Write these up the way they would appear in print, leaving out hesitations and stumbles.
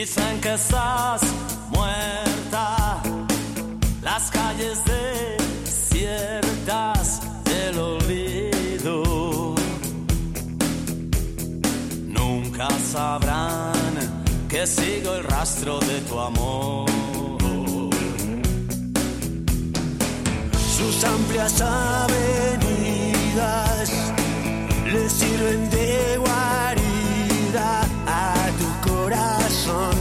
Dicen que estás muerta, las calles desiertas del olvido. Nunca sabrán que sigo el rastro de tu amor. Sus amplias avenidas le sirven de guarida a tu corazón.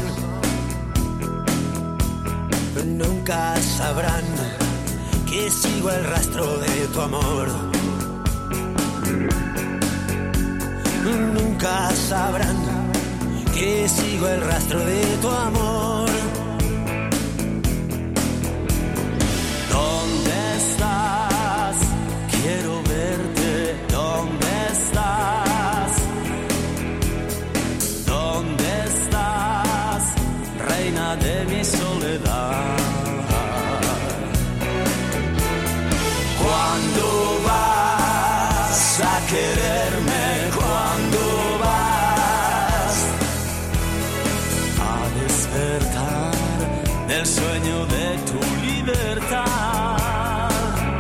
Pero nunca sabrán que sigo el rastro de tu amor. Nunca sabrán que sigo el rastro de tu amor. ¿Dónde estás? Quiero verte. ¿Dónde estás? ¿Dónde estás? Reina de mi soledad. ¿Cuándo vas a quererme? ¿Cuándo vas a despertar del sueño de tu libertad?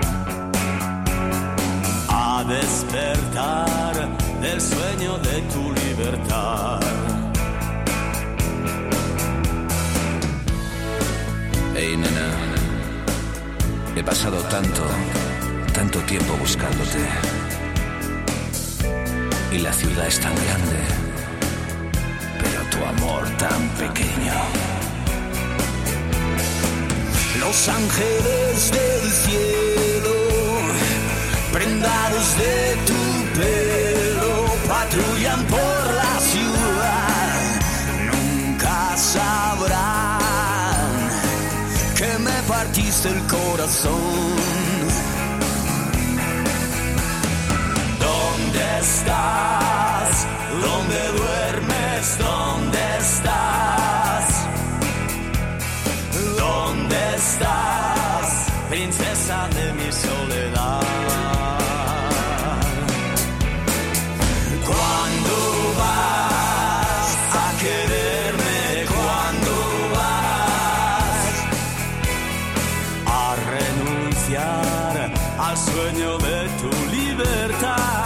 A despertar del sueño de tu libertad. Hey, nena, he pasado tanto tiempo buscándote. Y la ciudad es tan grande, pero tu amor tan pequeño. Los ángeles del cielo, prendados de tu pelo, patrullan por la ciudad. Nunca sabrán que me partiste el corazón. ¿Dónde estás? ¿Dónde duermes? ¿Dónde estás? ¿Dónde estás, princesa de mi soledad? ¿Cuándo vas a quererme? ¿Cuándo vas a renunciar al sueño de tu libertad?